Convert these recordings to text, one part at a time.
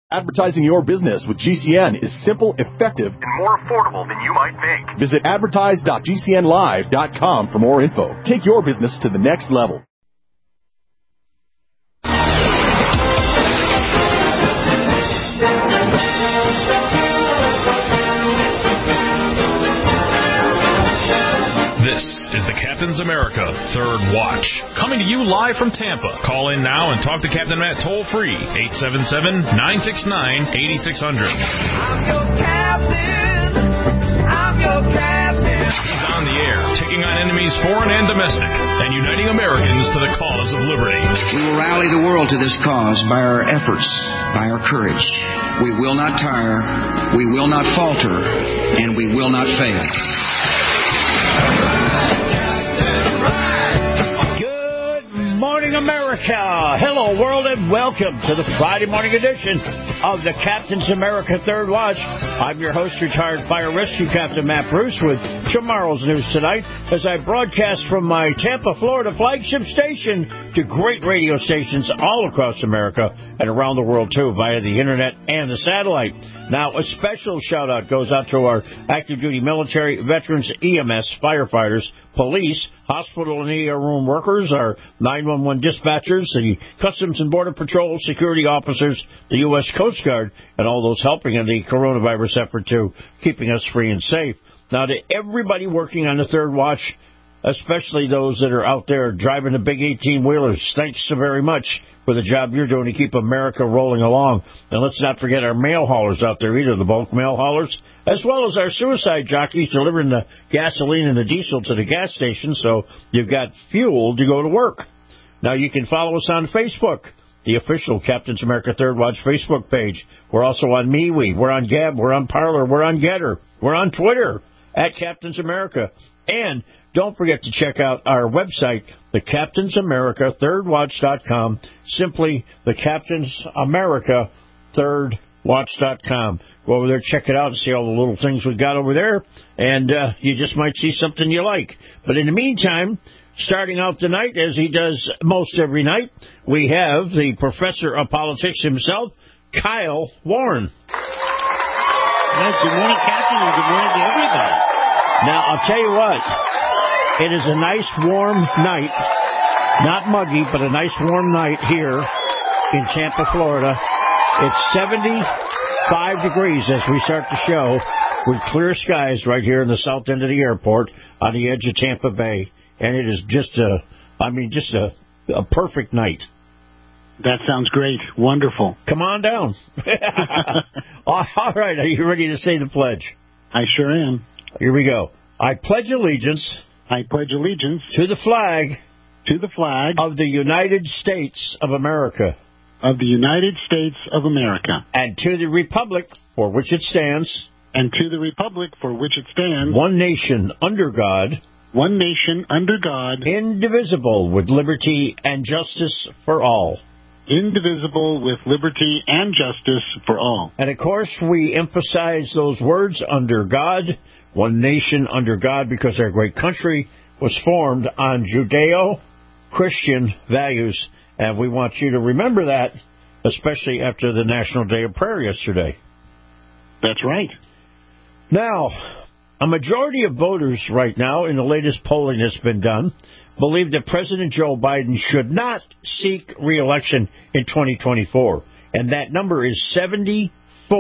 Advertising your business with GCN is simple, effective, and more affordable than you might think. Visit advertise.gcnlive.com for more info. Take your business to the next level. This is the Captain's America Third Watch, coming to you live from Tampa. Call in now and talk to Captain Matt toll-free, 877-969-8600. I'm your captain. I'm your captain. He's on the air, taking on enemies foreign and domestic, and uniting Americans to the cause of liberty. We will rally the world to this cause by our efforts, by our courage. We will not tire, we will not falter, and we will not fail. Morning, America. Hello, world, and welcome to the Friday morning edition of the Captain's America Third Watch. I'm your host, retired fire rescue captain Matt Bruce, with tomorrow's news tonight as I broadcast from my Tampa, Florida flagship station to great radio stations all across America and around the world, too, via the internet and the satellite. Now, a special shout-out goes out to our active-duty military, veterans, EMS, firefighters, police, hospital and ER room workers, our 911 dispatchers, the Customs and Border Patrol, security officers, the U.S. Coast Guard, and all those helping in the coronavirus effort to keeping us free and safe. Now, to everybody working on the Third Watch, especially those that are out there driving the big 18-wheelers, thanks so very much for the job you're doing to keep America rolling along. And let's not forget our mail haulers out there either, the bulk mail haulers, as well as our suicide jockeys delivering the gasoline and the diesel to the gas station so you've got fuel to go to work. Now, you can follow us on Facebook, the official Captain's America Third Watch Facebook page. We're also on MeWe, we're on Gab, we're on Parler, we're on Getter, we're on Twitter, at Captain's America. And don't forget to check out our website, the Captain's America ThirdWatch.com, simply the Captain's America ThirdWatch.com. Go over there, check it out, and see all the little things we've got over there, and you just might see something you like. But in the meantime, starting out tonight, as he does most every night, we have the professor of politics himself, Kyle Warren. Well, good morning, Captain, and good morning to everybody. Now, I'll tell you what. It is a nice warm night, not muggy, but a nice warm night here in Tampa, Florida. It's 75 degrees as we start the show with clear skies right here in the south end of the airport on the edge of Tampa Bay. And it is just a perfect night. That sounds great. Wonderful. Come on down. All right. Are you ready to say the pledge? I sure am. Here we go. I pledge allegiance. I pledge allegiance to the flag of the United States of America. Of the United States of America. And to the republic for which it stands. And to the republic for which it stands. One nation under God. One nation under God. Indivisible with liberty and justice for all. Indivisible with liberty and justice for all. And, of course, we emphasize those words, under God, one nation under God, because our great country was formed on Judeo-Christian values. And we want you to remember that, especially after the National Day of Prayer yesterday. That's right. Now, a majority of voters right now, in the latest polling that's been done, believe that President Joe Biden should not seek re-election in 2024. And that number is 74%.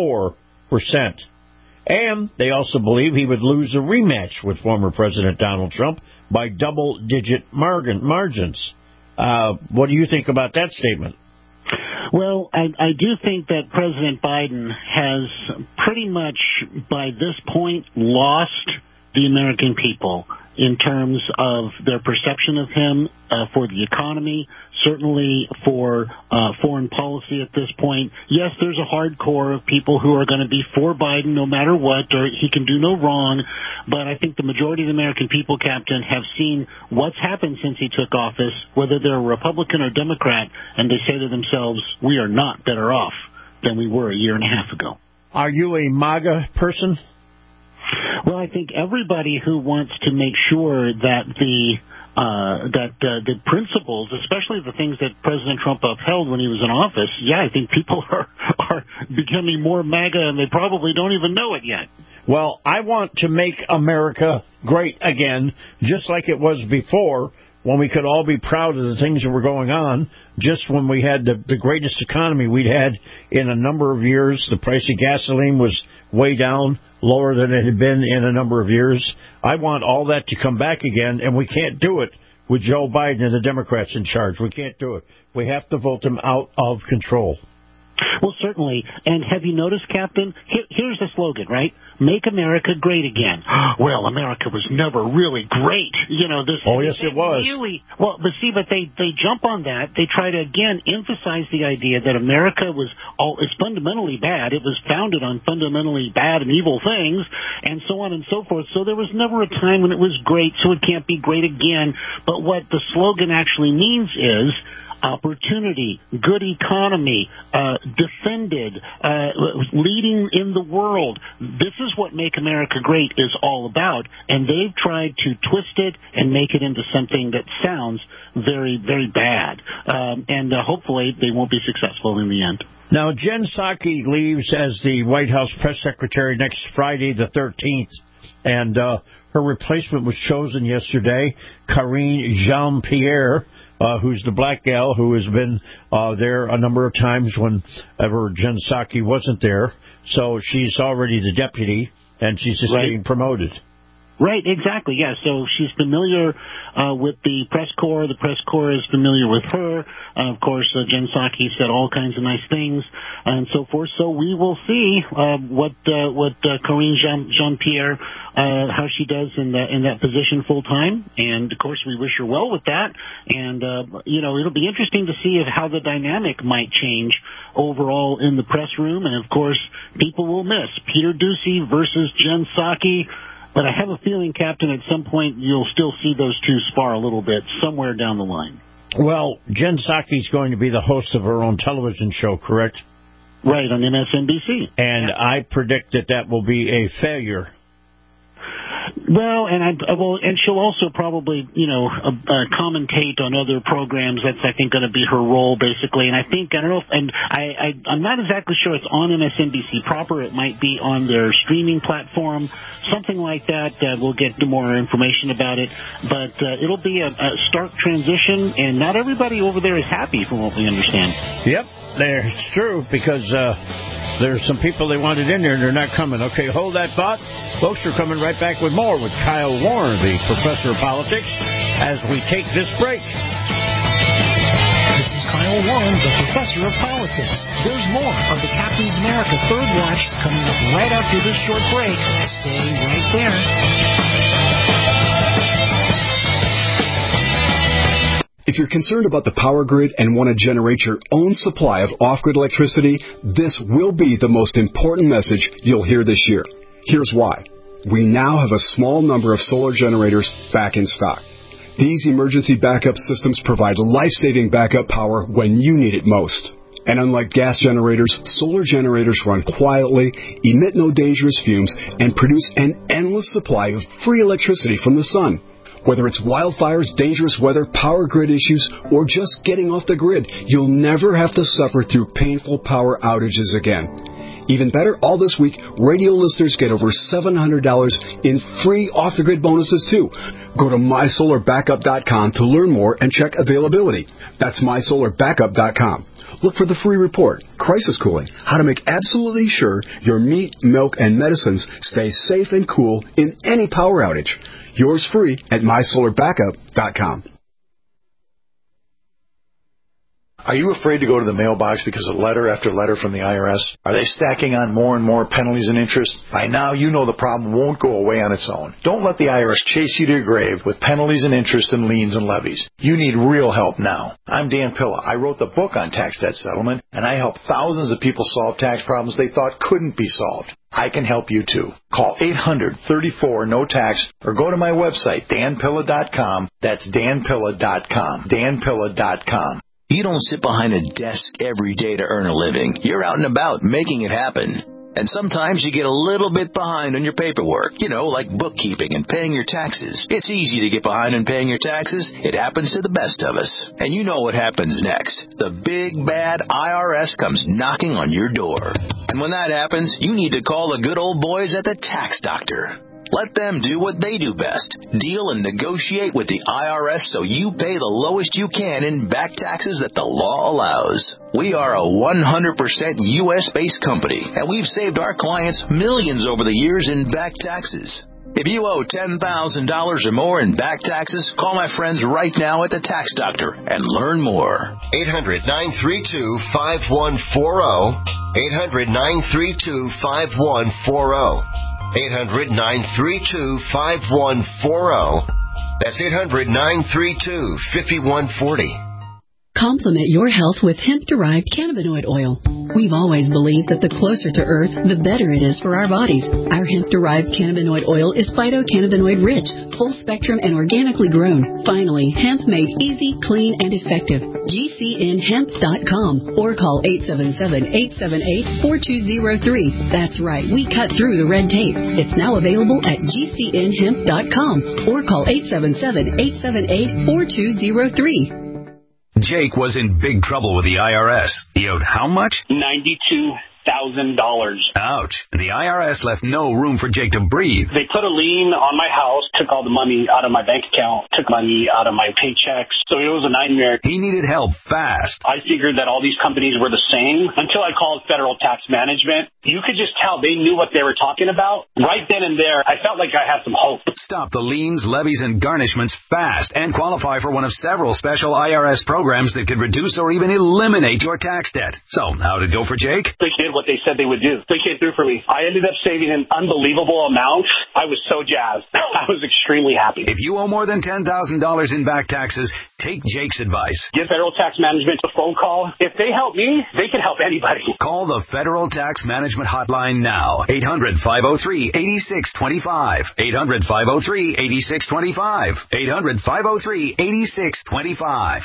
And they also believe he would lose a rematch with former President Donald Trump by double-digit margins. What do you think about that statement? Well, I do think that President Biden has pretty much, by this point, lost the American people in terms of their perception of him for the economy, certainly for foreign policy at this point. Yes, there's a hardcore of people who are going to be for Biden no matter what, or he can do no wrong, but I think the majority of the American people, Captain, have seen what's happened since he took office, whether they're Republican or Democrat, and they say to themselves, we are not better off than we were a year and a half ago. Are you a MAGA person? Well, I think everybody who wants to make sure that the the principles, especially the things that President Trump upheld when he was in office, I think people are becoming more MAGA, and they probably don't even know it yet. Well, I want to make America great again, just like it was before, when we could all be proud of the things that were going on, just when we had the greatest economy we'd had in a number of years. The price of gasoline was way down, lower than it had been in a number of years. I want all that to come back again, and we can't do it with Joe Biden and the Democrats in charge. We can't do it. We have to vote them out of control. Well, certainly. And have you noticed, Captain? Here's the slogan, right? Make America great again. Well, America was never really great. Oh, yes, it was. But they jump on that. They try to, again, emphasize the idea that America is fundamentally bad. It was founded on fundamentally bad and evil things, and so on and so forth. So there was never a time when it was great, so it can't be great again. But what the slogan actually means is opportunity, good economy, defended, leading in the world. This is what Make America Great is all about, and they've tried to twist it and make it into something that sounds very, very bad. And hopefully they won't be successful in the end. Now, Jen Psaki leaves as the White House press secretary next Friday, the 13th, and her replacement was chosen yesterday, Karine Jean-Pierre, who's the black gal who has been there a number of times whenever Jen Psaki wasn't there. So she's already the deputy, and she's just getting promoted. Right, exactly, yeah. So she's familiar with the press corps. The press corps is familiar with her. Of course, Jen Psaki said all kinds of nice things and so forth. So we will see what Karine Jean-Pierre, how she does in that position full time. And of course, we wish her well with that. And it'll be interesting to see how the dynamic might change overall in the press room. And of course, people will miss Peter Doocy versus Jen Psaki. But I have a feeling, Captain, at some point you'll still see those two spar a little bit somewhere down the line. Well, Jen Psaki's going to be the host of her own television show, correct? Right, on MSNBC. And I predict that will be a failure. Well, and she'll also probably, commentate on other programs. That's, I think, going to be her role, basically. And I think, I don't know, I'm not exactly sure it's on MSNBC proper. It might be on their streaming platform, something like that. We'll get more information about it. But it'll be a stark transition, and not everybody over there is happy, from what we understand. Yep, it's true, because there's some people they wanted in there, and they're not coming. Okay, hold that thought. Folks, we're coming right back with more with Kyle Warner, the professor of politics, as we take this break. This is Kyle Warren, the professor of politics. There's more of the Captain's America Third Watch coming up right after this short break. Stay right there. If you're concerned about the power grid and want to generate your own supply of off-grid electricity, this will be the most important message you'll hear this year. Here's why. We now have a small number of solar generators back in stock. These emergency backup systems provide life-saving backup power when you need it most. And unlike gas generators, solar generators run quietly, emit no dangerous fumes, and produce an endless supply of free electricity from the sun. Whether it's wildfires, dangerous weather, power grid issues, or just getting off the grid, you'll never have to suffer through painful power outages again. Even better, all this week, radio listeners get over $700 in free off-the-grid bonuses, too. Go to MySolarBackup.com to learn more and check availability. That's MySolarBackup.com. Look for the free report, Crisis Cooling, how to make absolutely sure your meat, milk, and medicines stay safe and cool in any power outage. Yours free at MySolarBackup.com. Are you afraid to go to the mailbox because of letter after letter from the IRS? Are they stacking on more and more penalties and interest? By now, you know the problem won't go away on its own. Don't let the IRS chase you to your grave with penalties and interest and liens and levies. You need real help now. I'm Dan Pilla. I wrote the book on tax debt settlement, and I help thousands of people solve tax problems they thought couldn't be solved. I can help you too. Call 800-34-NO-TAX or go to my website, danpilla.com. That's danpilla.com. danpilla.com. You don't sit behind a desk every day to earn a living. You're out and about making it happen. And sometimes you get a little bit behind on your paperwork, like bookkeeping and paying your taxes. It's easy to get behind on paying your taxes. It happens to the best of us. And you know what happens next. The big, bad IRS comes knocking on your door. And when that happens, you need to call the good old boys at the Tax Doctor. Let them do what they do best. Deal and negotiate with the IRS so you pay the lowest you can in back taxes that the law allows. We are a 100% U.S.-based company, and we've saved our clients millions over the years in back taxes. If you owe $10,000 or more in back taxes, call my friends right now at the Tax Doctor and learn more. 800-932-5140. 800-932-5140. 800-932-5140. That's 800-932-5140. Complement your health with hemp-derived cannabinoid oil. We've always believed that the closer to Earth, the better it is for our bodies. Our hemp-derived cannabinoid oil is phytocannabinoid-rich, full-spectrum, and organically grown. Finally, hemp made easy, clean, and effective. GCNhemp.com or call 877-878-4203. That's right, we cut through the red tape. It's now available at GCNhemp.com or call 877-878-4203. Jake was in big trouble with the IRS. He owed how much? $92,000. Ouch. And the IRS left no room for Jake to breathe. They put a lien on my house, took all the money out of my bank account, took money out of my paychecks. So it was a nightmare. He needed help fast. I figured that all these companies were the same until I called Federal Tax Management. You could just tell they knew what they were talking about. Right then and there, I felt like I had some hope. Stop the liens, levies, and garnishments fast and qualify for one of several special IRS programs that could reduce or even eliminate your tax debt. So, how'd it go for Jake? They did what they said they would do. They came through for me. I ended up saving an unbelievable amount. I was so jazzed. I was extremely happy. If you owe more than $10,000 in back taxes, take Jake's advice. Give Federal Tax Management a phone call. If they help me, they can help anybody. Call the Federal Tax Management Hotline now. 800-503-8625. 800-503-8625. 800-503-8625.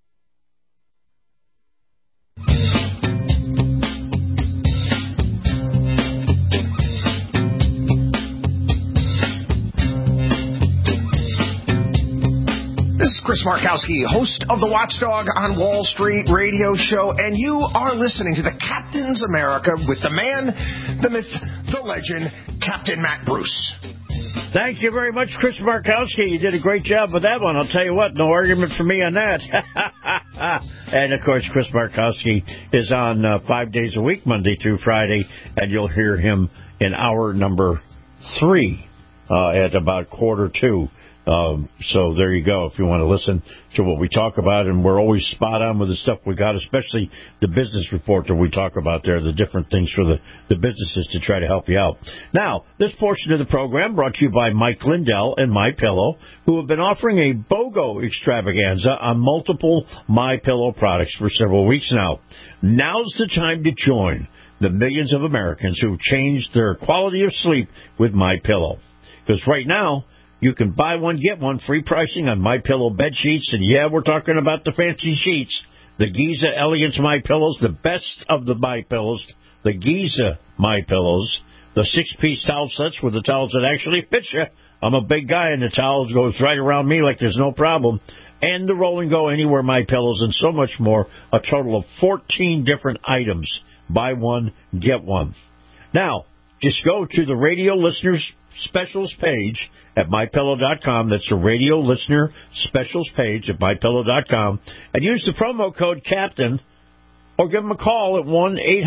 This is Chris Markowski, host of the Watchdog on Wall Street radio show, and you are listening to the Captain's America with the man, the myth, the legend, Captain Matt Bruce. Thank you very much, Chris Markowski. You did a great job with that one. I'll tell you what, no argument for me on that. And, of course, Chris Markowski is on 5 days a week, Monday through Friday, and you'll hear him in hour number 3 at about 1:45. So there you go, if you want to listen to what we talk about. And we're always spot on with the stuff we got, especially the business report that we talk about there, the different things for the businesses to try to help you out. Now, this portion of the program brought to you by Mike Lindell and MyPillow, who have been offering a BOGO extravaganza on multiple MyPillow products for several weeks now. Now's the time to join the millions of Americans who've changed their quality of sleep with MyPillow. Because right now, you can buy one, get one, free pricing on MyPillow bed sheets. And, yeah, we're talking about the fancy sheets. The Giza Elegance MyPillows, the best of the MyPillows. The Giza MyPillows. The 6-piece towel sets with the towels that actually fit you. I'm a big guy, and the towels goes right around me like there's no problem. And the Roll and Go Anywhere MyPillows and so much more. A total of 14 different items. Buy one, get one. Now, just go to the radio listeners specials page at MyPillow.com. That's the radio listener specials page at MyPillow.com. And use the promo code CAPTAIN or give them a call at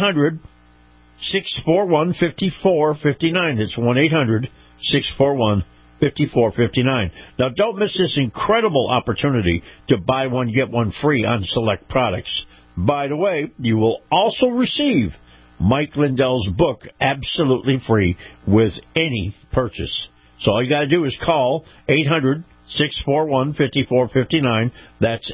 1-800-641-5459. It's 1-800-641-5459. Now, don't miss this incredible opportunity to buy one, get one free on select products. By the way, you will also receive Mike Lindell's book absolutely free with any purchase. So all you got to do is call 800-641-5459. That's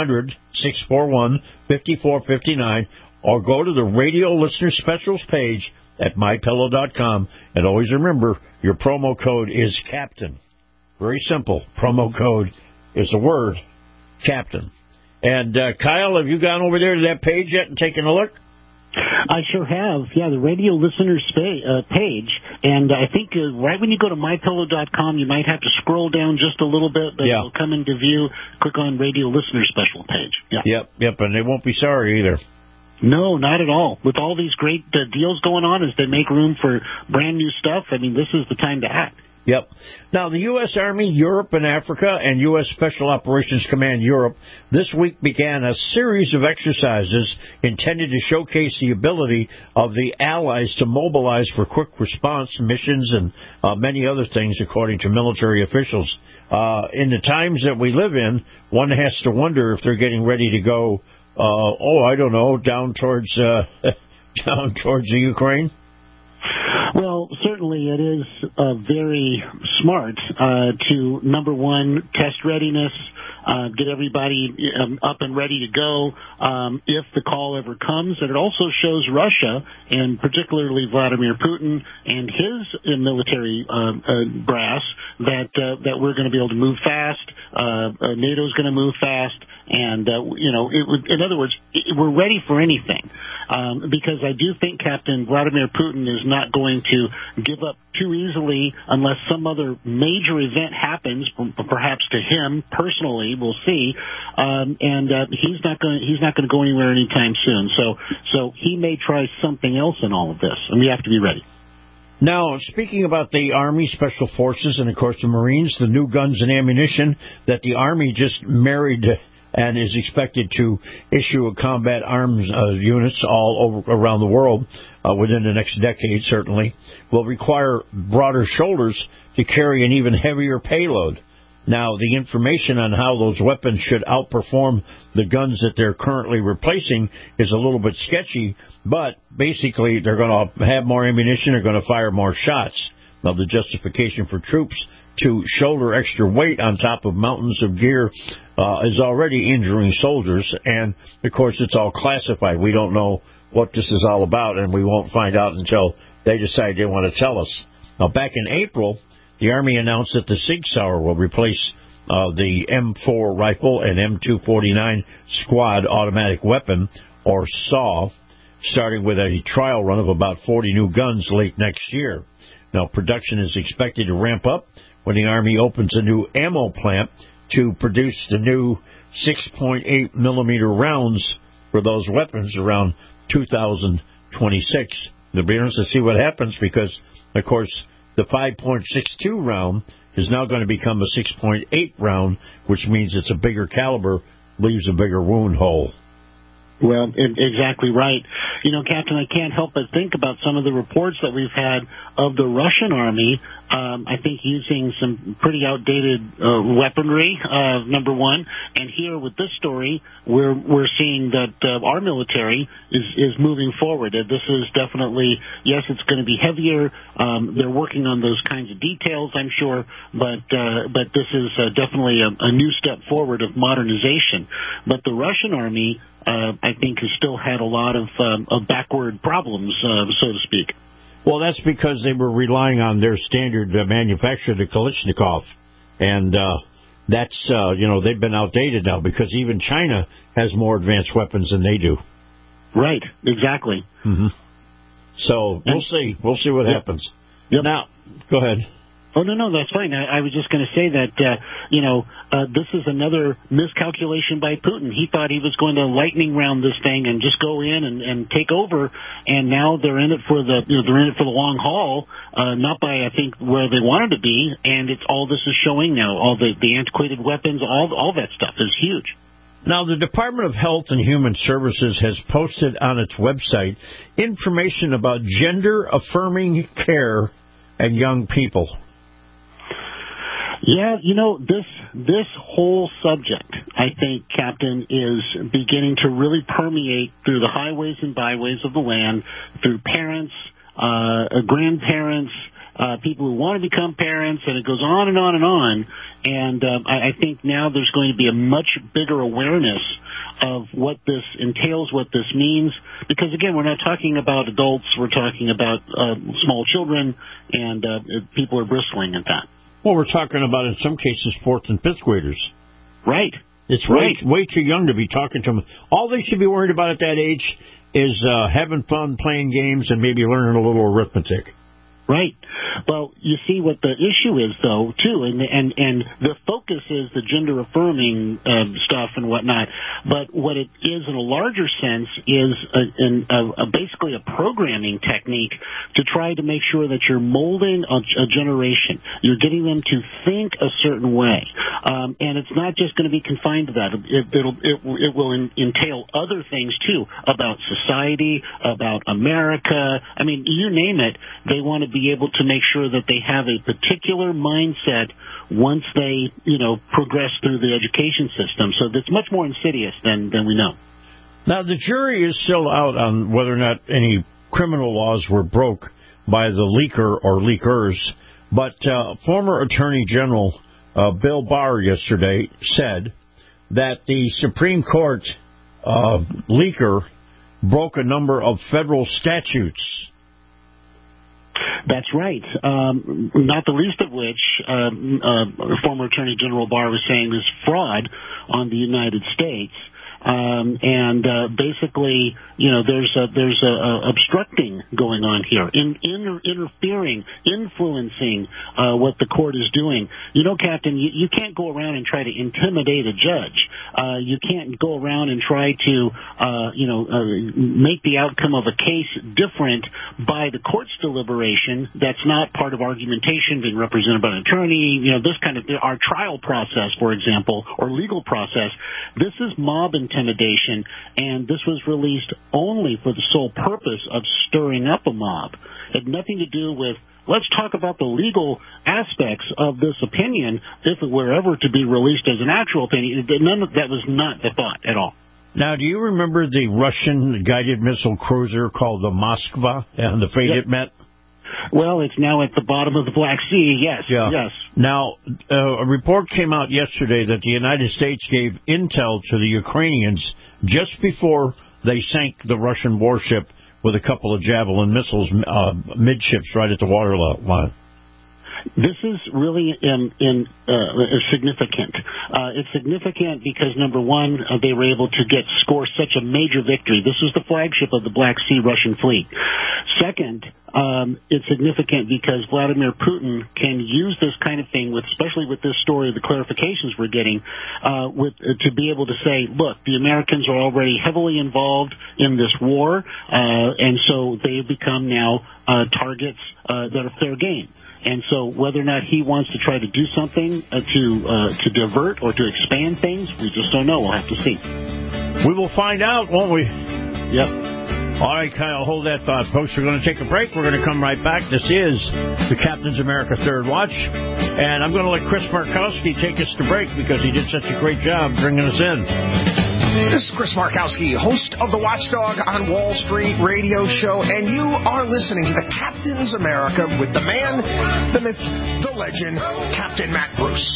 800-641-5459. Or go to the radio listener specials page at MyPillow.com. And always remember, your promo code is CAPTAIN. Very simple. Promo code is the word CAPTAIN. And Kyle, have you gone over there to that page yet and taken a look? I sure have. Yeah, the radio listeners page. And I think right when you go to mypillow.com, you might have to scroll down just a little bit, but it'll come into view. Click on radio listener special page. Yeah. Yep, and they won't be sorry either. No, not at all. With all these great deals going on as they make room for brand new stuff, I mean, this is the time to act. Yep. Now, the U.S. Army, Europe and Africa, and U.S. Special Operations Command Europe this week began a series of exercises intended to showcase the ability of the Allies to mobilize for quick response missions and many other things, according to military officials. In the times that we live in, one has to wonder if they're getting ready to go, down towards the Ukraine. Well, certainly it is very smart to, number one, test readiness, get everybody up and ready to go if the call ever comes. And it also shows Russia, and particularly Vladimir Putin and his military brass, that we're going to be able to move fast. NATO's going to move fast. And, in other words, we're ready for anything. Because I do think Captain Vladimir Putin is not going to give up too easily unless some other major event happens, perhaps to him personally. We'll see. He's not going to go anywhere anytime soon. So he may try something else in all of this, and we have to be ready. Now, speaking about the Army, Special Forces, and, of course, the Marines, the new guns and ammunition that the Army just married and is expected to issue a combat arms units all over around the world within the next decade, certainly, will require broader shoulders to carry an even heavier payload. Now, the information on how those weapons should outperform the guns that they're currently replacing is a little bit sketchy, but basically they're going to have more ammunition, they're going to fire more shots. Now, the justification for troops to shoulder extra weight on top of mountains of gear is already injuring soldiers, and, of course, it's all classified. We don't know what this is all about, and we won't find out until they decide they want to tell us. Now, back in April, the Army announced that the Sig Sauer will replace the M4 rifle and M249 squad automatic weapon, or SAW, starting with a trial run of about 40 new guns late next year. Now, production is expected to ramp up when the Army opens a new ammo plant to produce the new 6.8 millimeter rounds for those weapons around 2026. It'll be interesting to see what happens because, of course, the 5.62 round is now going to become a 6.8 round, which means it's a bigger caliber, leaves a bigger wound hole. Well, exactly right. You know, Captain, I can't help but think about some of the reports that we've had of the Russian Army, I think using some pretty outdated weaponry, number one. And here with this story, we're seeing that our military is moving forward. This is definitely, yes, it's going to be heavier. They're working on those kinds of details, I'm sure, but this is definitely a new step forward of modernization. But the Russian Army, I think, has still had a lot of backward problems, so to speak. Well, that's because they were relying on their standard manufacturer, the Kalashnikov. And that's, they've been outdated now because even China has more advanced weapons than they do. Right, exactly. Mm-hmm. So we'll see. We'll see what happens. Yep. Now, go ahead. Oh, no, that's fine. I was just going to say that, this is another miscalculation by Putin. He thought he was going to lightning round this thing and just go in and take over, and now they're in it for the long haul, not by, I think, where they wanted to be, and it's all this is showing now. All the antiquated weapons, all that stuff is huge. Now, the Department of Health and Human Services has posted on its website information about gender-affirming care and young people. Yeah, this whole subject, I think, Captain, is beginning to really permeate through the highways and byways of the land, through parents, grandparents, people who want to become parents, and it goes on and on and on. And I think now there's going to be a much bigger awareness of what this entails, what this means. Because, again, we're not talking about adults. We're talking about small children, and people are bristling at that. Well, we're talking about, in some cases, 4th and 5th graders. Right. It's way too young to be talking to them. All they should be worried about at that age is having fun playing games and maybe learning a little arithmetic. Right. Well, you see what the issue is, though, too, and the focus is the gender-affirming stuff and whatnot. But what it is in a larger sense is basically a programming technique to try to make sure that you're molding a generation. You're getting them to think a certain way, and it's not just going to be confined to that. It will entail other things too, about society, about America. I mean, you name it. They want to be able to make sure that they have a particular mindset once they, progress through the education system. So that's much more insidious than we know. Now, the jury is still out on whether or not any criminal laws were broke by the leaker or leakers, but former Attorney General Bill Barr yesterday said that the Supreme Court leaker broke a number of federal statutes. That's right. Not the least of which former Attorney General Barr was saying is fraud on the United States. Basically, there's a obstructing going on here, interfering, influencing what the court is doing. Captain, you can't go around and try to intimidate a judge. You can't go around and try to, make the outcome of a case different by the court's deliberation. That's not part of argumentation, being represented by an attorney. This kind of our trial process, for example, or legal process. This is mob intimidation, and this was released only for the sole purpose of stirring up a mob. It had nothing to do with, let's talk about the legal aspects of this opinion if it were ever to be released as an actual opinion. That was not the thought at all. Now, do you remember the Russian guided missile cruiser called the Moskva and the fate it met? Well, it's now at the bottom of the Black Sea, yes. Yeah. Yes. Now, a report came out yesterday that the United States gave intel to the Ukrainians just before they sank the Russian warship with a couple of Javelin missiles midships right at the waterline. This is really significant. It's significant because, number one, they were able to score such a major victory. This is the flagship of the Black Sea Russian fleet. Second, it's significant because Vladimir Putin can use this kind of thing, especially with this story, the clarifications we're getting, to be able to say, look, the Americans are already heavily involved in this war, and so they have become now targets that are fair game. And so whether or not he wants to try to do something to divert or to expand things, we just don't know. We'll have to see. We will find out, won't we? Yep. All right, Kyle, hold that thought, folks. We're going to take a break. We're going to come right back. This is the Captain's America Third Watch. And I'm going to let Chris Markowski take us to break because he did such a great job bringing us in. This is Chris Markowski, host of the Watchdog on Wall Street radio show, and you are listening to the Captain's America with the man, the myth, the legend, Captain Matt Bruce.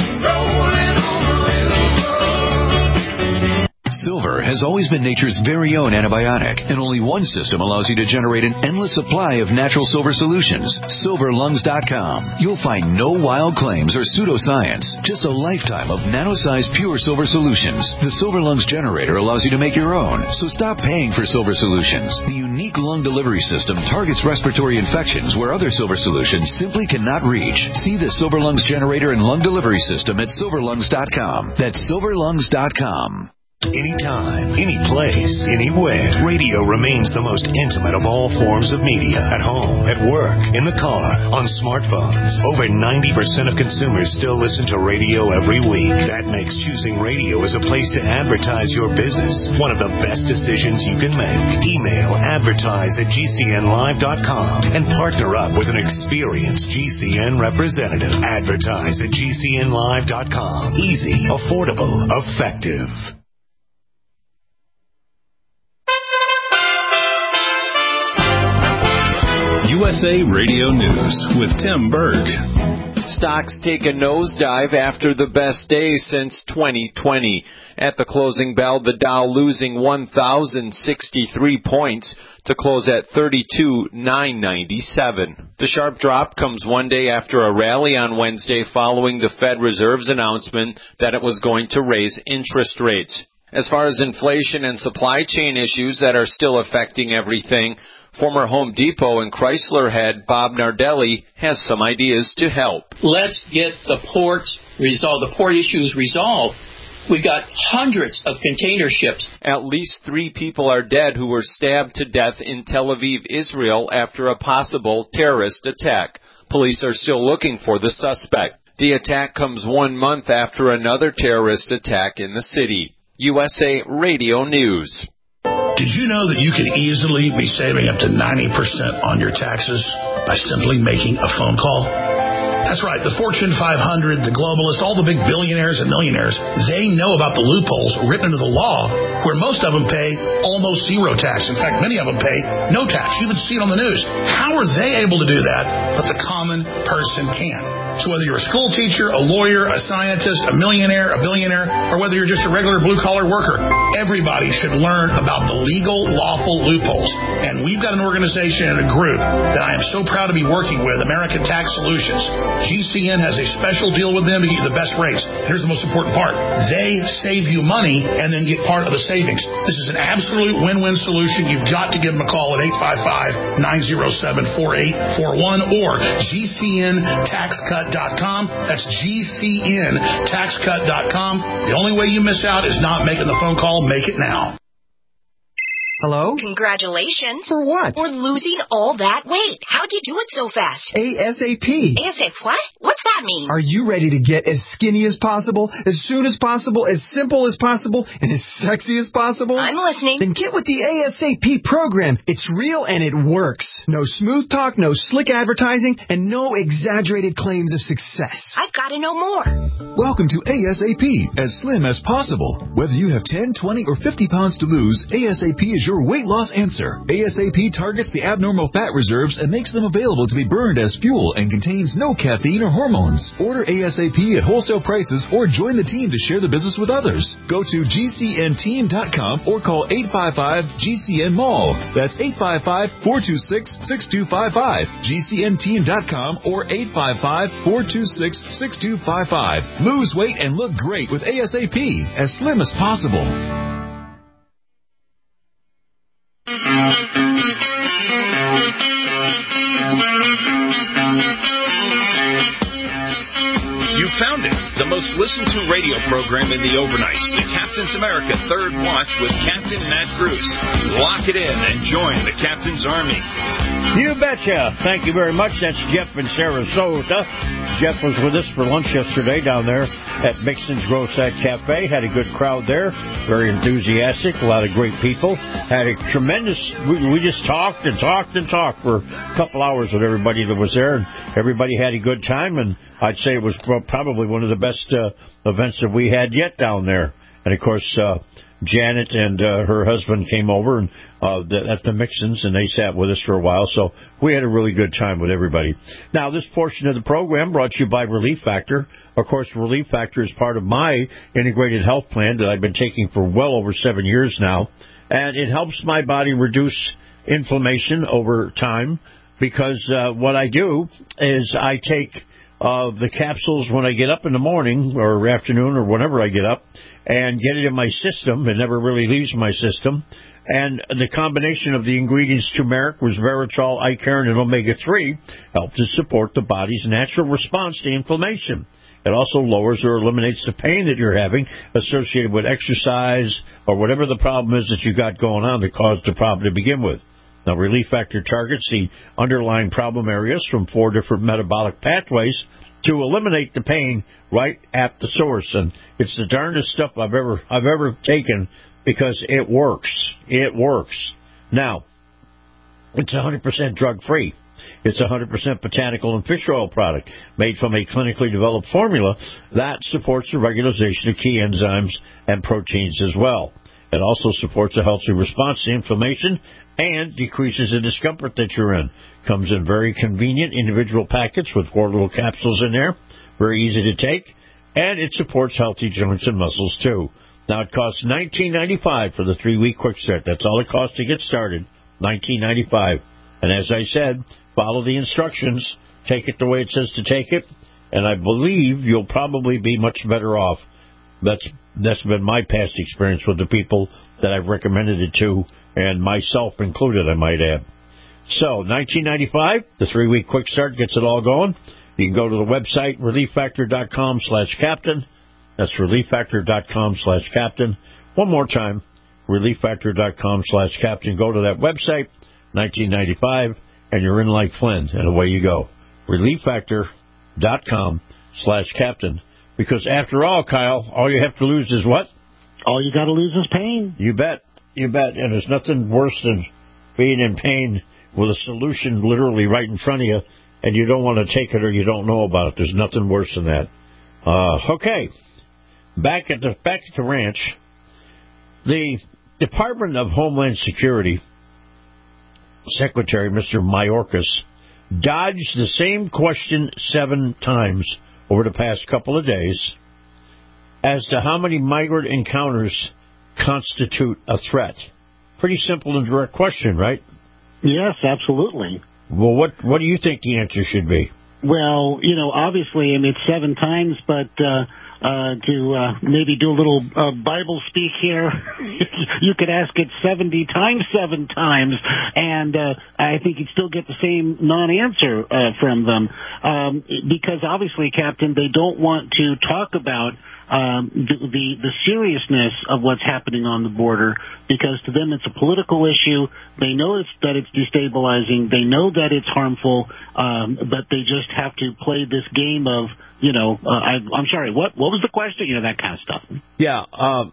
Silver has always been nature's very own antibiotic, and only one system allows you to generate an endless supply of natural silver solutions. SilverLungs.com. You'll find no wild claims or pseudoscience, just a lifetime of nano-sized pure silver solutions. The Silver Lungs generator allows you to make your own, so stop paying for silver solutions. The unique lung delivery system targets respiratory infections where other silver solutions simply cannot reach. See the Silver Lungs generator and lung delivery system at SilverLungs.com. That's SilverLungs.com. Anytime, any place, anywhere, radio remains the most intimate of all forms of media. At home, at work, in the car, on smartphones. Over 90% of consumers still listen to radio every week. That makes choosing radio as a place to advertise your business one of the best decisions you can make. Email advertise@gcnlive.com and partner up with an experienced GCN representative. Advertise@gcnlive.com. Easy, affordable, effective. USA Radio News with Tim Berg. Stocks take a nosedive after the best day since 2020. At the closing bell, the Dow losing 1,063 points to close at 32,997. The sharp drop comes one day after a rally on Wednesday following the Fed Reserve's announcement that it was going to raise interest rates. As far as inflation and supply chain issues that are still affecting everything, former Home Depot and Chrysler head Bob Nardelli has some ideas to help. Let's get the ports resolved, the port issues resolved. We've got hundreds of container ships. At least 3 people are dead who were stabbed to death in Tel Aviv, Israel, after a possible terrorist attack. Police are still looking for the suspect. The attack comes 1 month after another terrorist attack in the city. USA Radio News. Did you know that you can easily be saving up to 90% on your taxes by simply making a phone call? That's right. The Fortune 500, the globalists, all the big billionaires and millionaires, they know about the loopholes written into the law where most of them pay almost zero tax. In fact, many of them pay no tax. You even see it on the news. How are they able to do that, but the common person can't? So whether you're a school teacher, a lawyer, a scientist, a millionaire, a billionaire, or whether you're just a regular blue-collar worker, everybody should learn about the legal, lawful loopholes. And we've got an organization and a group that I am so proud to be working with, American Tax Solutions. GCN has a special deal with them to get you the best rates. Here's the most important part. They save you money and then get part of the savings. This is an absolute win-win solution. You've got to give them a call at 855-907-4841 or GCNTaxCut.com. That's GCNTaxCut.com. The only way you miss out is not making the phone call. Make it now. Hello? Congratulations. For what? For losing all that weight. How'd you do it so fast? ASAP. ASAP what? What's that mean? Are you ready to get as skinny as possible, as soon as possible, as simple as possible, and as sexy as possible? I'm listening. Then get with the ASAP program. It's real and it works. No smooth talk, no slick advertising, and no exaggerated claims of success. I've got to know more. Welcome to ASAP, as slim as possible. Whether you have 10, 20, or 50 pounds to lose, ASAP is your weight loss answer. ASAP targets the abnormal fat reserves and makes them available to be burned as fuel and contains no caffeine or hormones. Order ASAP at wholesale prices or join the team to share the business with others. Go to GCNteam.com or call 855-GCN-MALL. That's 855-426-6255. GCNteam.com or 855-426-6255. Lose weight and look great with ASAP, as slim as possible. You found it, the most listened to radio program in the overnights, the Captain's America Third Watch with Captain Matt Bruce. Lock it in and join the Captain's Army. You betcha. Thank you very much. That's Jeff in Sarasota. Jeff was with us for lunch yesterday down there at Mixon's Roadside Cafe. Had a good crowd there. Very enthusiastic. A lot of great people. Had a tremendous... We just talked and talked and talked for a couple hours with everybody that was there. And everybody had a good time. And I'd say it was probably one of the best events that we had yet down there. And, of course... Janet and her husband came over and at the Mixons, and they sat with us for a while. So we had a really good time with everybody. Now, this portion of the program brought to you by Relief Factor. Of course, Relief Factor is part of my integrated health plan that I've been taking for well over 7 years now. And it helps my body reduce inflammation over time because what I do is I take the capsules when I get up in the morning or afternoon or whenever I get up and get it in my system. It never really leaves my system. And the combination of the ingredients turmeric, resveratrol, icaron, and omega-3 help to support the body's natural response to inflammation. It also lowers or eliminates the pain that you're having associated with exercise or whatever the problem is that you got going on that caused the problem to begin with. Now, Relief Factor targets the underlying problem areas from 4 different metabolic pathways to eliminate the pain right at the source. And it's the darndest stuff I've ever taken because it works. It works. Now, it's 100% drug-free. It's a 100% botanical and fish oil product made from a clinically developed formula that supports the regularization of key enzymes and proteins as well. It also supports a healthy response to inflammation and decreases the discomfort that you're in. Comes in very convenient individual packets with 4 little capsules in there. Very easy to take. And it supports healthy joints and muscles, too. Now, it costs $19.95 for the 3-week quick start. That's all it costs to get started, $19.95. And as I said, follow the instructions. Take it the way it says to take it. And I believe you'll probably be much better off That's been my past experience with the people that I've recommended it to, and myself included, I might add. So, 1995, the 3-week quick start gets it all going. You can go to the website, relieffactor.com/captain. That's relieffactor.com/captain. One more time, relieffactor.com/captain. Go to that website, 1995, and you're in like Flynn, and away you go. relieffactor.com/captain. Because after all, Kyle, all you have to lose is what? All you got to lose is pain. You bet. You bet. And there's nothing worse than being in pain with a solution literally right in front of you, and you don't want to take it or you don't know about it. There's nothing worse than that. Okay. Back at the ranch, the Department of Homeland Security Secretary, Mr. Mayorkas, dodged the same question 7 times over the past couple of days as to how many migrant encounters constitute a threat. Pretty simple and direct question, right? Yes, absolutely. Well, what do you think the answer should be? Well, obviously, it's 7 times, but to maybe do a little Bible speak here, you could ask it 70 times 7 times, and I think you'd still get the same non-answer from them. Because obviously, Captain, they don't want to talk about the seriousness of what's happening on the border, because to them it's a political issue. They know that it's destabilizing. They know that it's harmful, but they just have to play this game of, I'm sorry, what was the question? That kind of stuff. Yeah,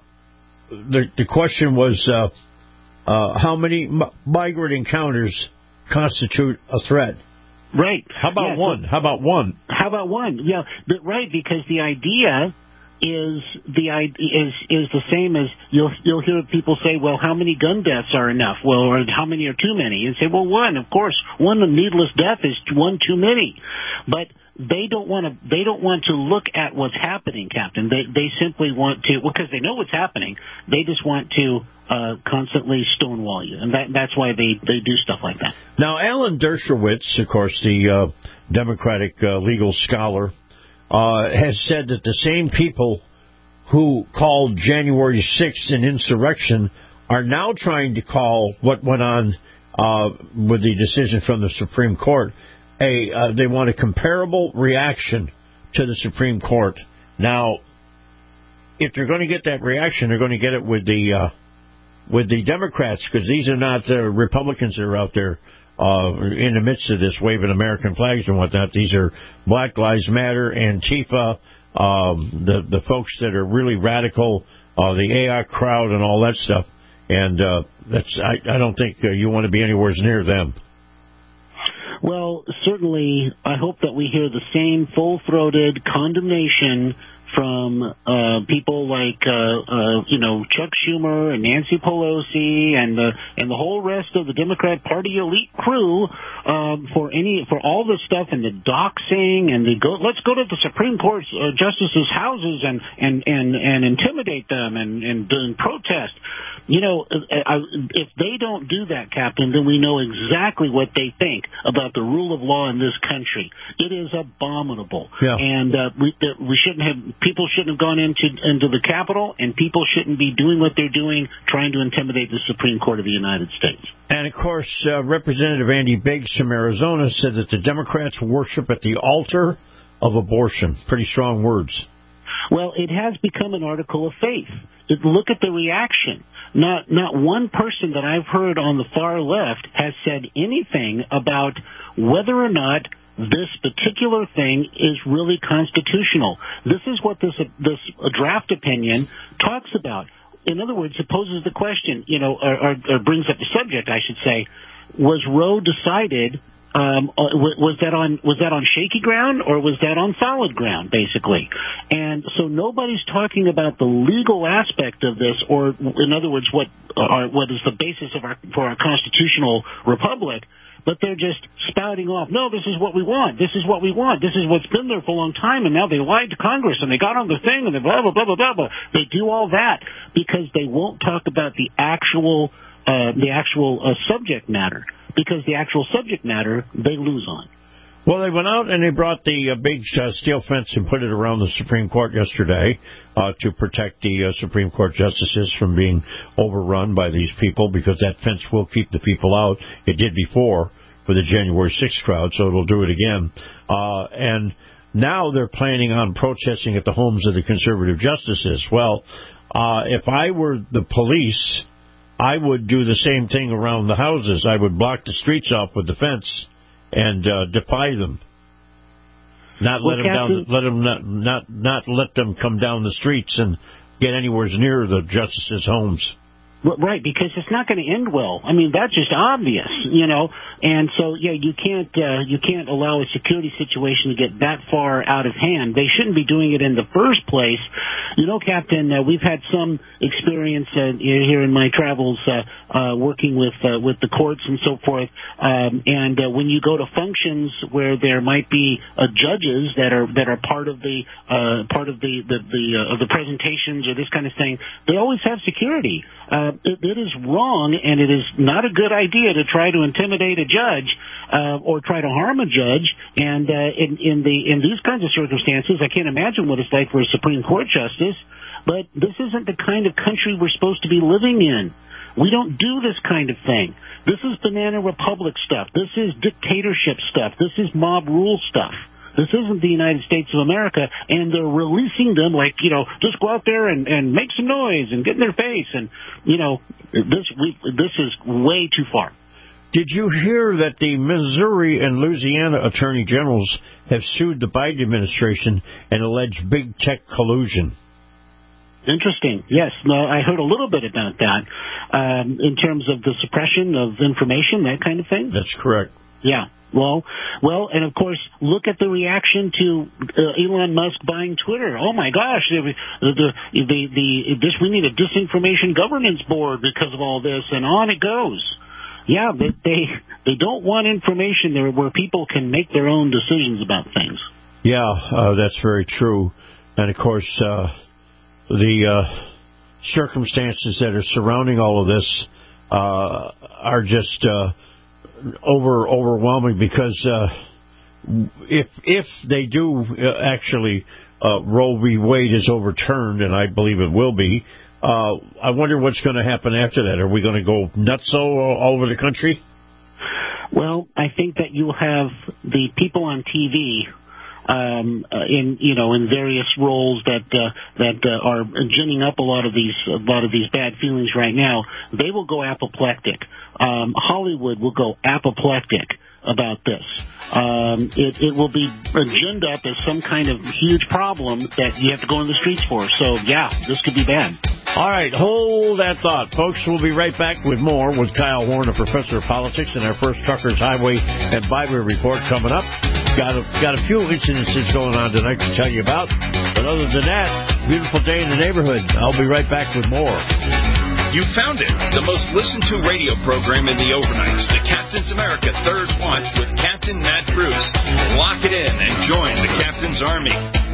the question was how many migrant encounters constitute a threat? Right. How about one? How about one? How about one? Yeah, but right, because the idea is the same as you'll hear people say, well, how many gun deaths are enough? Well, or how many are too many? And say, well, one, of course, one needless death is one too many. But they don't want to look at what's happening, Captain. They simply want to, because they know what's happening. They just want to constantly stonewall you, and that's why they do stuff like that. Now, Alan Dershowitz, of course, the Democratic legal scholar, has said that the same people who called January 6th an insurrection are now trying to call what went on with the decision from the Supreme Court they want a comparable reaction to the Supreme Court. Now, if they're going to get that reaction, they're going to get it with the Democrats, because these are not the Republicans that are out there in the midst of this waving American flags and whatnot. These are Black Lives Matter, Antifa, the folks that are really radical, the AI crowd and all that stuff. And I don't think you want to be anywhere near them. Well, certainly, I hope that we hear the same full-throated condemnation from people like Chuck Schumer and Nancy Pelosi and the whole rest of the Democrat Party elite crew for all this stuff and the doxing and let's go to the Supreme Court justices' houses and intimidate them and protest. If they don't do that, Captain, then we know exactly what they think about the rule of law in this country. It is abominable, and people shouldn't have gone into the Capitol, and people shouldn't be doing what they're doing, trying to intimidate the Supreme Court of the United States. And of course, Representative Andy Biggs from Arizona said that the Democrats worship at the altar of abortion. Pretty strong words. Well, it has become an article of faith. Look at the reaction. Not one person that I've heard on the far left has said anything about whether or not this particular thing is really constitutional. This is what this draft opinion talks about. In other words, it poses the question, or brings up the subject, I should say, was Roe decided? Was that on shaky ground, or was that on solid ground, basically? And so nobody's talking about the legal aspect of this, or in other words, what is the basis for our constitutional republic. But they're just spouting off, no, this is what we want. This is what we want. This is what's been there for a long time, and now they lied to Congress, and they got on the thing, and they blah, blah, blah, blah, blah, blah. They do all that because they won't talk about the actual subject matter, because the actual subject matter they lose on. Well, they went out and they brought the big steel fence and put it around the Supreme Court yesterday to protect the Supreme Court justices from being overrun by these people, because that fence will keep the people out. It did before for the January 6th crowd, so it'll do it again. And now they're planning on protesting at the homes of the conservative justices. Well, if I were the police, I would do the same thing around the houses. I would block the streets off with the fence and defy them. Not let them come down the streets and get anywhere near the justices' homes. Right, because it's not going to end well. I mean, that's just obvious, you know. And so, yeah, you can't allow a security situation to get that far out of hand. They shouldn't be doing it in the first place. You know, Captain, we've had some experience here in my travels working with the courts and so forth. And when you go to functions where there might be judges that are part of the presentations or this kind of thing, they always have security. It is wrong, and it is not a good idea to try to intimidate a judge or try to harm a judge. And in these kinds of circumstances, I can't imagine what it's like for a Supreme Court justice. But this isn't the kind of country we're supposed to be living in. We don't do this kind of thing. This is banana republic stuff. This is dictatorship stuff. This is mob rule stuff. This isn't the United States of America, and they're releasing them like, you know, just go out there and make some noise and get in their face. And, you know, this is way too far. Did you hear that the Missouri and Louisiana attorney generals have sued the Biden administration and alleged big tech collusion? Interesting. Yes. No, I heard a little bit about that in terms of the suppression of information, that kind of thing. That's correct. Yeah. Well, and of course, look at the reaction to Elon Musk buying Twitter. Oh my gosh, we need a disinformation governance board because of all this, and on it goes. Yeah, but they don't want information there where people can make their own decisions about things. Yeah, that's very true. And of course, the circumstances that are surrounding all of this are just overwhelming, because if they do actually Roe v. Wade is overturned, and I believe it will be, I wonder what's going to happen after that. Are we going to go nutso all over the country? Well, I think that you'll have the people on TV in various roles that are ginning up a lot of these bad feelings right now. They will go apoplectic. Hollywood will go apoplectic about this. It will be ginned up as some kind of huge problem that you have to go in the streets for. So, yeah, this could be bad. All right, hold that thought, folks. We'll be right back with more with Kyle Warren, a professor of politics, and our first Truckers, Highway, and Byway report coming up. Got a few incidences going on tonight to tell you about. But other than that, beautiful day in the neighborhood. I'll be right back with more. You found it, the most listened to radio program in the overnights, the Captain's America Third Watch with Captain Matt Bruce. Lock it in and join the Captain's Army.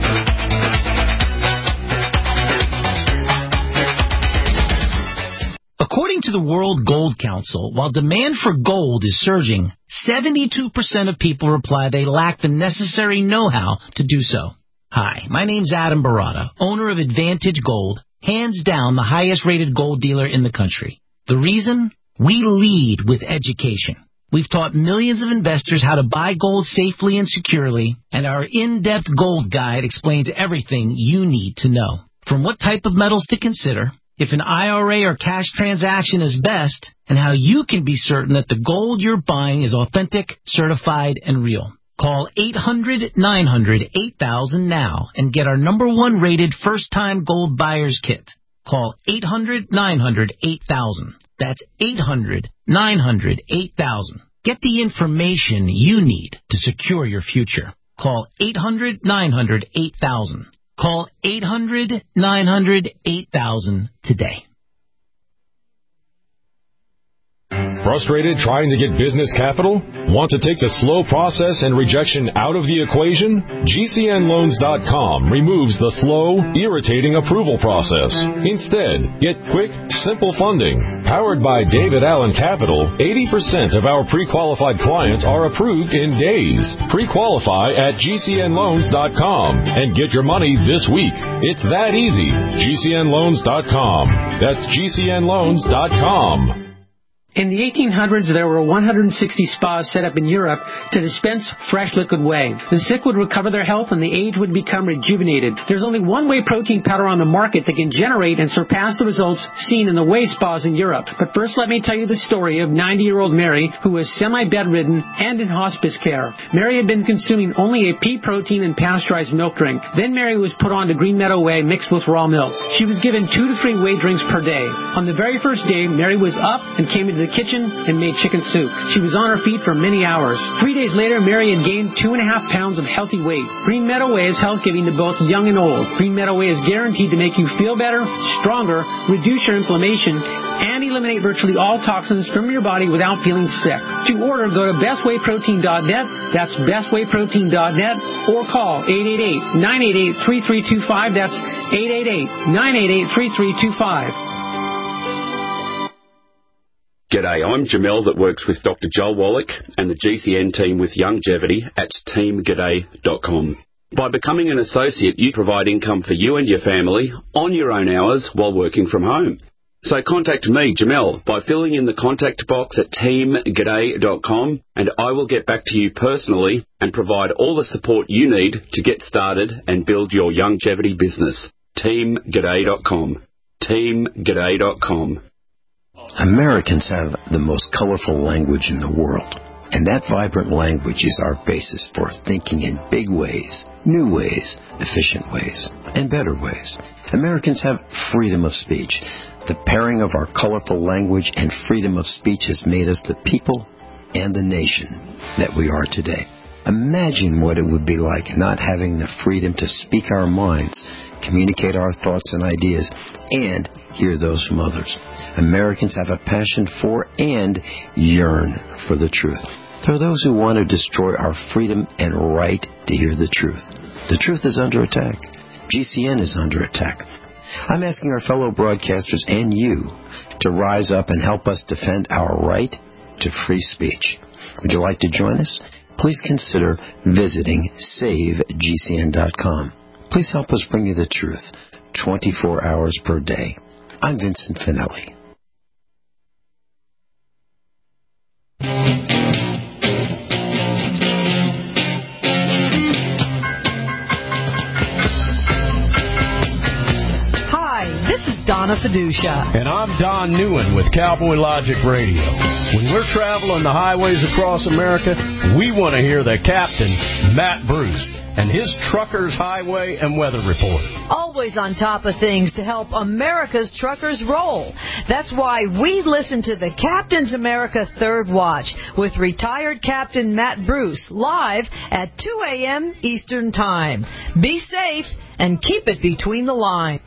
According to the World Gold Council, while demand for gold is surging, 72% of people reply they lack the necessary know-how to do so. Hi, my name's Adam Barata, owner of Advantage Gold, hands down the highest-rated gold dealer in the country. The reason? We lead with education. We've taught millions of investors how to buy gold safely and securely, and our in-depth gold guide explains everything you need to know. From what type of metals to consider, if an IRA or cash transaction is best, and how you can be certain that the gold you're buying is authentic, certified, and real. Call 800-900-8000 now and get our #1 rated first-time gold buyer's kit. Call 800-900-8000. That's 800-900-8000. Get the information you need to secure your future. Call 800-900-8000. Call 800-900-8000 today. Frustrated trying to get business capital? Want to take the slow process and rejection out of the equation? GCNLoans.com removes the slow, irritating approval process. Instead, get quick, simple funding. Powered by David Allen Capital, 80% of our pre-qualified clients are approved in days. Pre-qualify at GCNLoans.com and get your money this week. It's that easy. GCNLoans.com. That's GCNLoans.com. In the 1800s, there were 160 spas set up in Europe to dispense fresh liquid whey. The sick would recover their health and the aged would become rejuvenated. There's only one whey protein powder on the market that can generate and surpass the results seen in the whey spas in Europe. But first, let me tell you the story of 90-year-old Mary, who was semi-bedridden and in hospice care. Mary had been consuming only a pea protein and pasteurized milk drink. Then Mary was put on to Green Meadow Whey mixed with raw milk. She was given 2 to 3 whey drinks per day. On the very first day, Mary was up and came into the kitchen and made chicken soup. She was on her feet for many hours. 3 days later, Mary had gained 2.5 pounds of healthy weight. Green Meadow Whey is health-giving to both young and old. Green Meadow Whey is guaranteed to make you feel better, stronger, reduce your inflammation, and eliminate virtually all toxins from your body without feeling sick. To order, go to bestwayprotein.net. That's bestwayprotein.net, or call 888-988-3325. That's 888-988-3325. G'day, I'm Jamel that works with Dr. Joel Wallach and the GCN team with Longevity at teamg'day.com. By becoming an associate, you provide income for you and your family on your own hours while working from home. So contact me, Jamel, by filling in the contact box at teamg'day.com, and I will get back to you personally and provide all the support you need to get started and build your longevity business. teamg'day.com. teamg'day.com. Americans have the most colorful language in the world, and that vibrant language is our basis for thinking in big ways, new ways, efficient ways, and better ways. Americans have freedom of speech. The pairing of our colorful language and freedom of speech has made us the people and the nation that we are today. Imagine what it would be like not having the freedom to speak our minds, communicate our thoughts and ideas, and hear those from others. Americans have a passion for and yearn for the truth. There are those who want to destroy our freedom and right to hear the truth. The truth is under attack. GCN is under attack. I'm asking our fellow broadcasters and you to rise up and help us defend our right to free speech. Would you like to join us? Please consider visiting SaveGCN.com. Please help us bring you the truth 24 hours per day. I'm Vincent Finelli. Hi, this is Donna Fiducia. And I'm Don Newen with Cowboy Logic Radio. When we're traveling the highways across America, we want to hear the captain, Matt Bruce, and his Truckers Highway and Weather Report. Always on top of things to help America's truckers roll. That's why we listen to the Captain's America Third Watch with retired Captain Matt Bruce live at 2 a.m. Eastern Time. Be safe and keep it between the lines.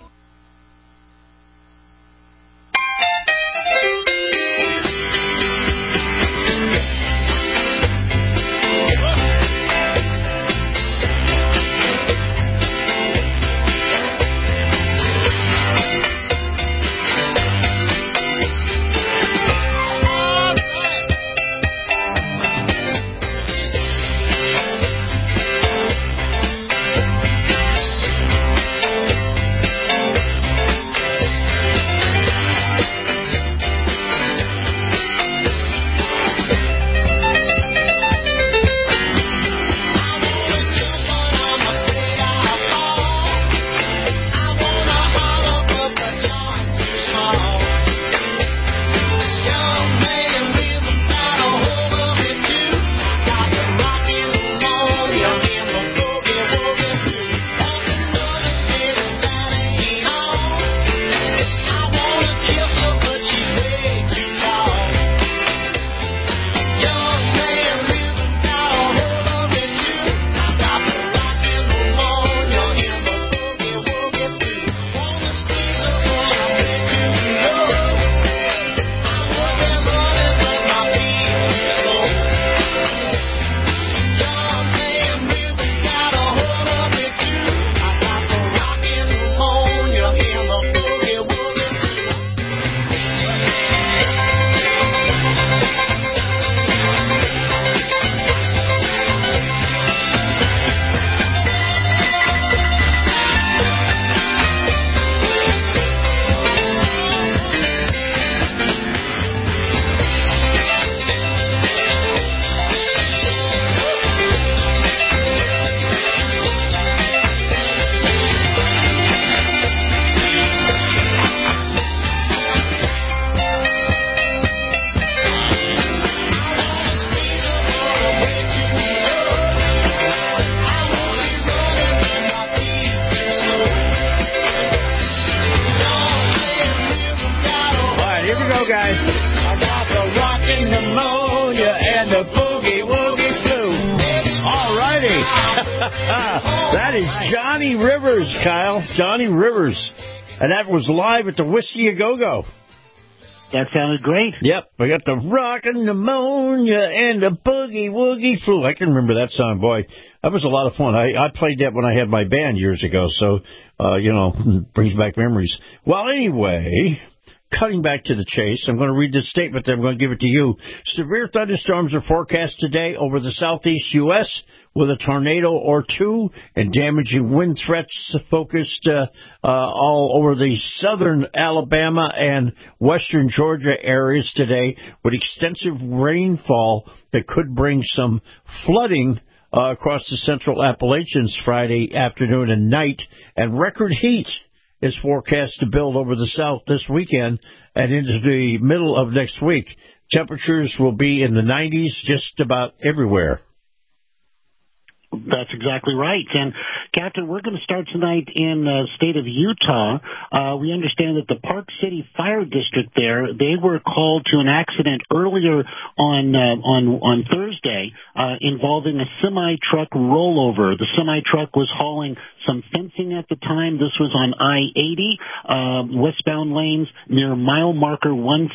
That is Johnny Rivers, Kyle. Johnny Rivers. And that was live at the Whiskey A Go-Go. That sounded great. Yep, we got the rockin' pneumonia and the boogie woogie flu. I can remember that song, boy. That was a lot of fun. I played that when I had my band years ago, so, brings back memories. Well, anyway, cutting back to the chase, I'm going to read this statement, then I'm going to give it to you. Severe thunderstorms are forecast today over the southeast U.S., with a tornado or two and damaging wind threats focused all over the southern Alabama and western Georgia areas today, with extensive rainfall that could bring some flooding across the central Appalachians Friday afternoon and night, and record heat is forecast to build over the south this weekend and into the middle of next week. Temperatures will be in the 90s just about everywhere. That's exactly right. And, Captain, we're going to start tonight in the state of Utah. We understand that the Park City Fire District there, they were called to an accident earlier on Thursday involving a semi-truck rollover. The semi-truck was hauling some fencing at the time. This was on I-80, westbound lanes near mile marker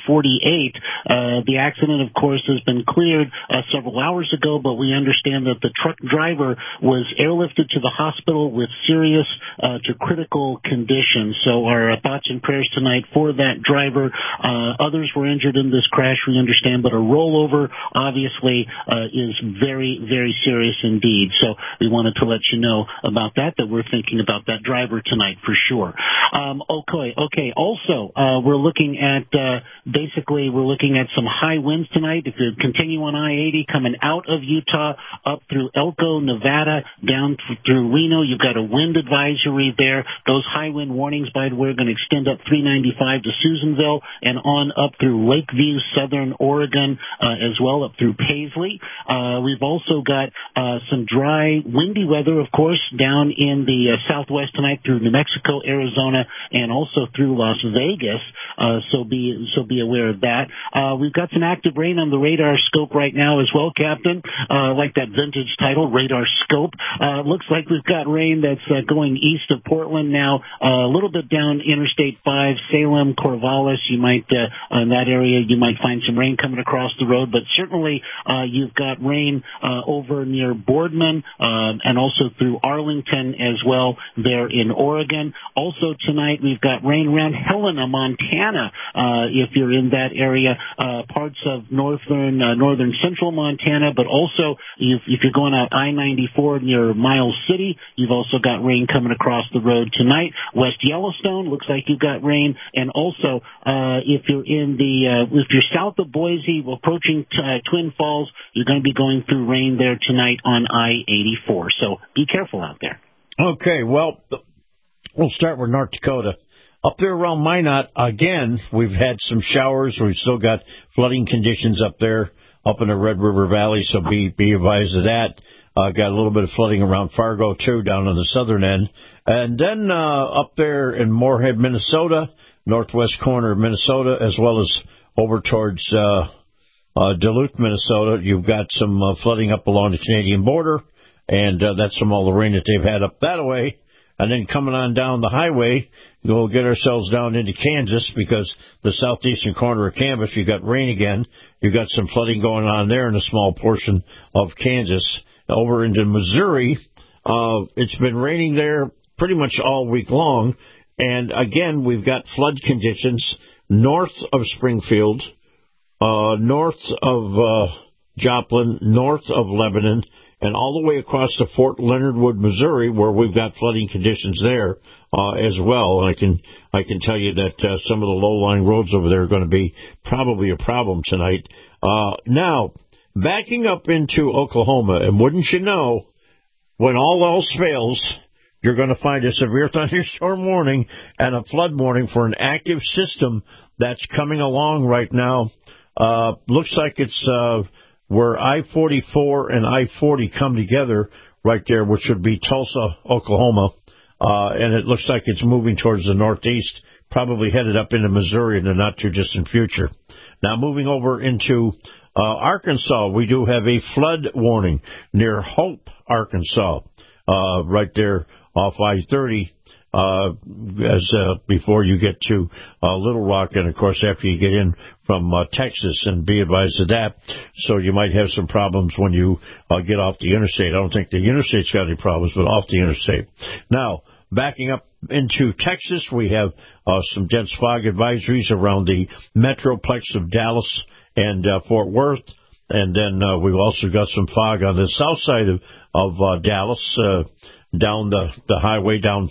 148. The accident, of course, has been cleared several hours ago, but we understand that the truck driver was airlifted to the hospital with serious to critical conditions. So our thoughts and prayers tonight for that driver. Others were injured in this crash, we understand, but a rollover obviously is very, very serious indeed. So we wanted to let you know about that we're thinking about that driver tonight for sure. Okay. Also, we're looking at we're looking at some high winds tonight. If you continue on I-80 coming out of Utah up through Elko, Nevada, down through Reno, you've got a wind advisory there. Those high wind warnings, by the way, are going to extend up 395 to Susanville and on up through Lakeview, southern Oregon, as well up through Paisley. We've also got some dry, windy weather, of course, down in the southwest tonight through New Mexico, Arizona, and also through Las Vegas. So be aware of that. We've got some active rain on the radar scope right now as well, Captain. Like that vintage title, Radar Scope. Looks like we've got rain that's going east of Portland now, a little bit down Interstate 5, Salem, Corvallis. You might, in that area, you might find some rain coming across the road, but certainly you've got rain over near Boardman and also through Arlington as well there in Oregon. Also tonight we've got rain around Helena, Montana, if you're in that area, parts of northern central Montana, but also if you're going out I-94 near Miles City, you've also got rain coming across the road tonight. West Yellowstone, looks like you've got rain, and also if you're south of Boise, approaching Twin Falls, you're going to be going through rain there tonight on I-84. So be careful out there. Okay, well, we'll start with North Dakota. Up there around Minot, again, we've had some showers. We've still got flooding conditions up there, up in the Red River Valley, so be advised of that. Got a little bit of flooding around Fargo, too, down on the southern end. And then up there in Moorhead, Minnesota, northwest corner of Minnesota, as well as over towards Duluth, Minnesota, you've got some flooding up along the Canadian border, and that's from all the rain that they've had up that way. And then coming on down the highway, we'll get ourselves down into Kansas, because the southeastern corner of Kansas, you've got rain again. You've got some flooding going on there in a small portion of Kansas. Over into Missouri, it's been raining there pretty much all week long. And again, we've got flood conditions north of Springfield, north of Joplin, north of Lebanon, and all the way across to Fort Leonard Wood, Missouri, where we've got flooding conditions there as well. I can tell you that some of the low-lying roads over there are going to be probably a problem tonight. Now, backing up into Oklahoma, and wouldn't you know, when all else fails, you're going to find a severe thunderstorm warning and a flood warning for an active system that's coming along right now. Looks like it's where I-44 and I-40 come together right there, which would be Tulsa, Oklahoma. And it looks like it's moving towards the northeast, probably headed up into Missouri in the not-too-distant future. Now, moving over into Arkansas, we do have a flood warning near Hope, Arkansas. right there off I-30 before you get to Little Rock, and, of course, after you get in from Texas, and be advised of that. So you might have some problems when you get off the interstate. I don't think the interstate's got any problems, but off the interstate. Now, backing up into Texas, we have some dense fog advisories around the metroplex of Dallas and Fort Worth. And then we've also got some fog on the south side of Dallas, down the highway, down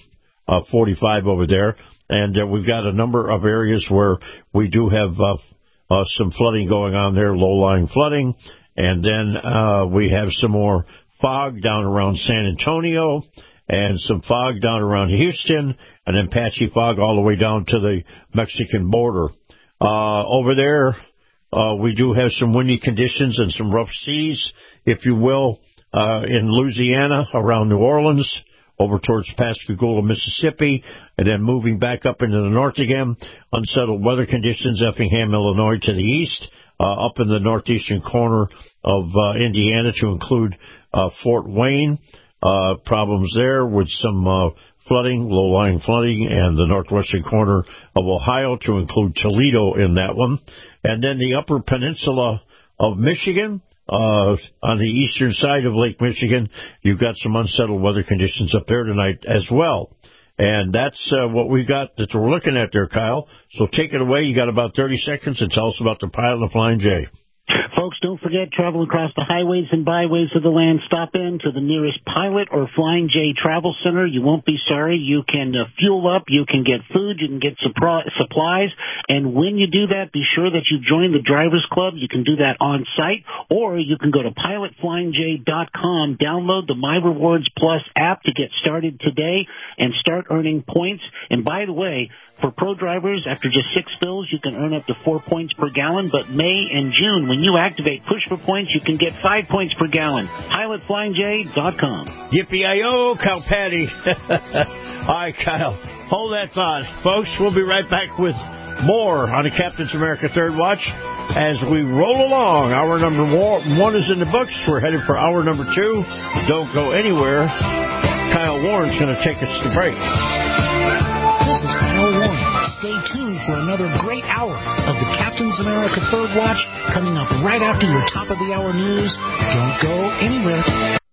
45 over there. And we've got a number of areas where we do have some flooding going on there, low-lying flooding. And then we have some more fog down around San Antonio, and some fog down around Houston, and then patchy fog all the way down to the Mexican border. Over there, we do have some windy conditions and some rough seas, if you will, in Louisiana, around New Orleans, over towards Pascagoula, Mississippi, and then moving back up into the north again. Unsettled weather conditions, Effingham, Illinois to the east, up in the northeastern corner of Indiana to include Fort Wayne. Problems there with some flooding, low-lying flooding, and the northwestern corner of Ohio to include Toledo in that one. And then the upper peninsula of Michigan, on the eastern side of Lake Michigan, you've got some unsettled weather conditions up there tonight as well. And that's what we've got that we're looking at there, Kyle. So take it away. You got about 30 seconds and tell us about the pilot and the Flying J. Folks, don't forget, travel across the highways and byways of the land. Stop in to the nearest Pilot or Flying J Travel Center. You won't be sorry. You can fuel up. You can get food. You can get supplies. And when you do that, be sure that you join the Drivers Club. You can do that on site, or you can go to pilotflyingj.com, download the My Rewards Plus app to get started today and start earning points. And by the way, for pro drivers, after just 6 fills, you can earn up to 4 points per gallon. But May and June, when you activate Push for Points, you can get 5 points per gallon. PilotFlyingJ.com. Yippee-yi-yo, Kyle Patty. All right, Kyle, hold that thought. Folks, we'll be right back with more on the Captain's America Third Watch as we roll along. Hour number 1 is in the books. We're headed for hour number 2. Don't go anywhere. Kyle Warren's going to take us to break. This is Kyle Warren. Stay tuned for another great hour of the Captain's America Third Watch coming up right after your top of the hour news. Don't go anywhere.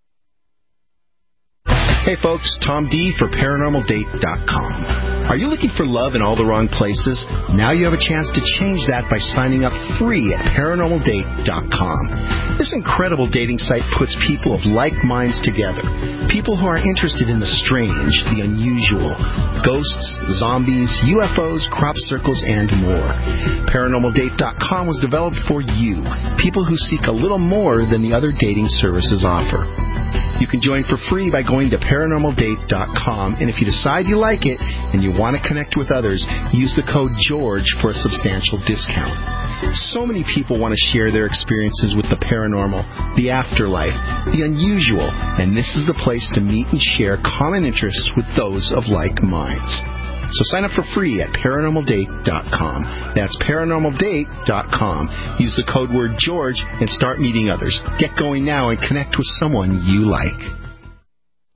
Hey folks, Tom D for ParanormalDate.com. Are you looking for love in all the wrong places? Now you have a chance to change that by signing up free at ParanormalDate.com. This incredible dating site puts people of like minds together. People who are interested in the strange, the unusual, ghosts, zombies, UFOs, crop circles, and more. ParanormalDate.com was developed for you, people who seek a little more than the other dating services offer. You can join for free by going to ParanormalDate.com, and if you decide you like it and you want to connect with others, use the code GEORGE for a substantial discount. So many people want to share their experiences with the paranormal, the afterlife, the unusual, and this is the place to meet and share common interests with those of like minds. So sign up for free at ParanormalDate.com. That's ParanormalDate.com. Use the code word GEORGE and start meeting others. Get going now and connect with someone you like.